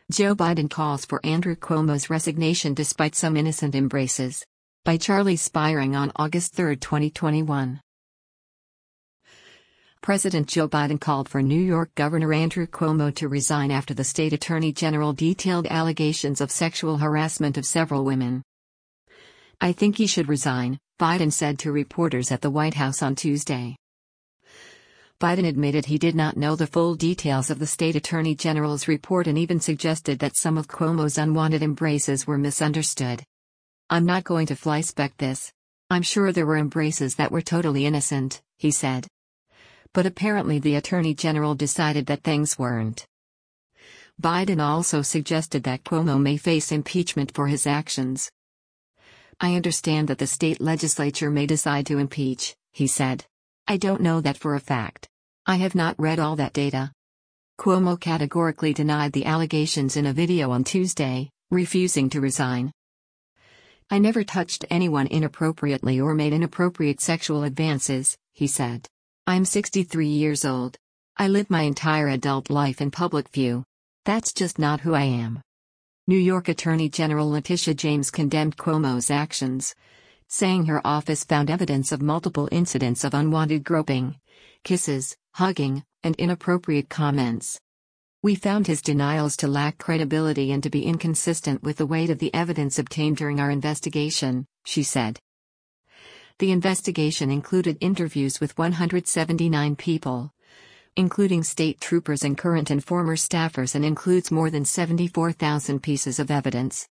Joe Biden calls for Andrew Cuomo's resignation despite some innocent embraces. By Charlie Spiring on August 3, 2021. President Joe Biden called for New York Governor Andrew Cuomo to resign after the state attorney general detailed allegations of sexual harassment of several women. "I think he should resign," Biden said to reporters at the White House on Tuesday. Biden admitted he did not know the full details of the state attorney general's report and even suggested that some of Cuomo's unwanted embraces were misunderstood. "I'm not going to flyspeck this. I'm sure there were embraces that were totally innocent," he said. But apparently the attorney general decided that things weren't. Biden also suggested that Cuomo may face impeachment for his actions. "I understand that the state legislature may decide to impeach," he said. "I don't know that for a fact. I have not read all that data." Cuomo categorically denied the allegations in a video on Tuesday, refusing to resign. "I never touched anyone inappropriately or made inappropriate sexual advances," he said. "I'm 63 years old. I live my entire adult life in public view. That's just not who I am." New York Attorney General Letitia James condemned Cuomo's actions, saying her office found evidence of multiple incidents of unwanted groping, kisses, hugging, and inappropriate comments. "We found his denials to lack credibility and to be inconsistent with the weight of the evidence obtained during our investigation," she said. The investigation included interviews with 179 people, including state troopers and current and former staffers, and includes more than 74,000 pieces of evidence.